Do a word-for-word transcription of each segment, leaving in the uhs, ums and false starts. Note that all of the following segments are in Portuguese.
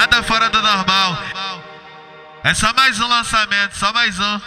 nada fora do normal. É só mais um lançamento, só mais um.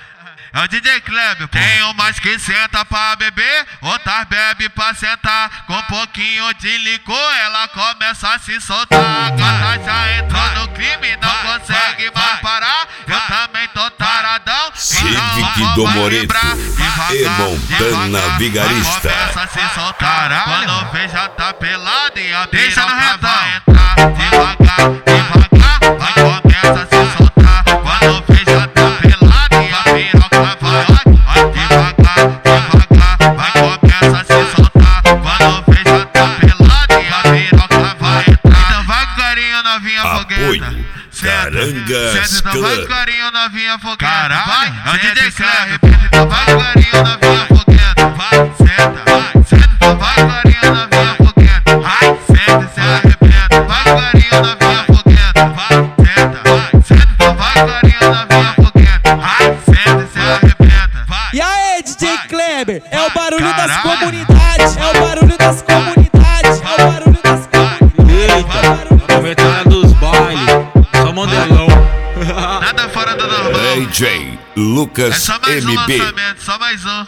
É o D J Kleber. Tem umas que senta pra beber, outras bebe pra sentar. Com um pouquinho de licor ela começa a se soltar. Gata já entrou no crime, não consegue mais parar. Eu também tô taradão, Civic do Moreto e Montana Vigarista. Começa a se soltar. Quando vê já tá pelado e a piroca vai entrar. Devagar, devagar, vai começa a se soltar. Quando vê já tá pelado e a piroca vai, vai devagar, devagar, vai começa a se soltar. Quando vê já tá pelado e a piroca vai entrar. Então vai carinho novinha fogueta. Carangas Então vai Club. carinho novinha fogueta. Caralho, é o D J Kleber. Então vai carinho novinha fogueta. Vai, senta, vai, senta. Então vai carinho novinha fogueta. Vai, senta e se arrebenta. Vai carinho novinha fogueta. Vai, senta, vai, senta. Então vai carinho novinha fogueta. Vai, senta e se arrebenta. Vai. E aí, D J Kleber, é o barulho das comunidades, é o barulho das comunidades, é o barulho das comunidades. Eita, aproveitando dos bailes, só modelão. Nada fora do normal. D J É Lucas só mais um M B. lançamento, só mais um.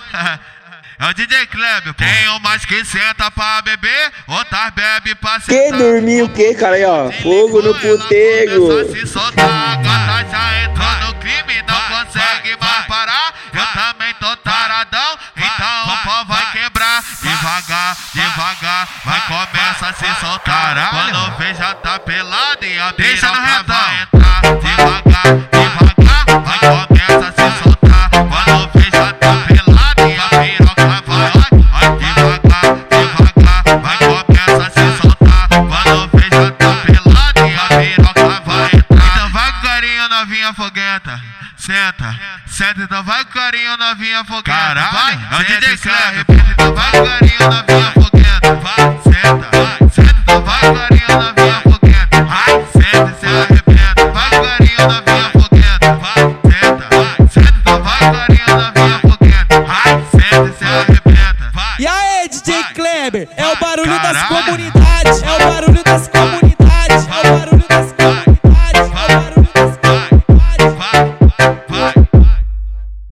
É o D J Kleber. Tem umas que senta pra beber, outras bebe pra sentar. Que dormir o que, cara? Aí, ó, fogo no puteiro. Começa a se soltar. Gata já entrou no crime, não consegue mais parar. Eu também tô taradão, então o pau vai quebrar. Devagar, devagar, vai começa a se soltar. Quando vê já tá pelado e a piroca vai entrar. Devagar, devagar, vai começa a se soltar. Quando vê já tá pelado e a piroca vai, vai devagar, devagar, vai começa a se soltar. Quando vê já tá pelado e a piroca vai entrar. Então vai com carinho novinha fogueta. Senta, senta, então vai com carinho novinha fogueta. Caralho, é o D J Kleber. Então vai com carinho novinha fogueta. Vai, senta, vai, senta, então vai com carinho novinha fogueta. Vai, senta e se arrebenta. Vai com carinho novinha fogueta. Vai, senta, vai, senta, então vai com carinho novinha fogueta. Vai, senta e se arrebenta. Vai. E aí, D J Kleber, é o barulho das comunidades, é o barulho das comunidades.